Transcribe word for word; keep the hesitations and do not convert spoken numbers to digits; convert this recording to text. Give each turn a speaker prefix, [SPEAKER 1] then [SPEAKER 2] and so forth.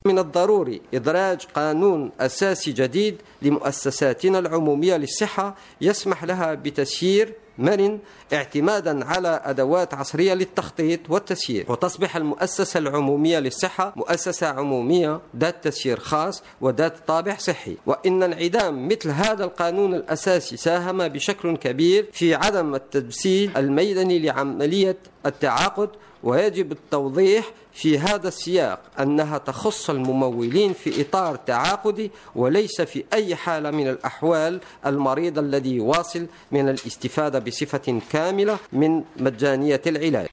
[SPEAKER 1] من الضروري إدراج قانون أساسي جديد لمؤسساتنا العمومية للصحة يسمح لها بتسيير مرن اعتمادا على أدوات عصرية للتخطيط والتسيير، وتصبح المؤسسة العمومية للصحة مؤسسة عمومية ذات تسيير خاص وذات طابع صحي. وإن انعدام مثل هذا القانون الأساسي ساهم بشكل كبير في عدم التجسيد الميداني لعملية التعاقد، ويجب التوضيح في هذا السياق أنها تخص الممولين في إطار تعاقدي وليس في أي حالة من الأحوال المريض الذي يواصل من الاستفادة بصفة كاملة من مجانية العلاج.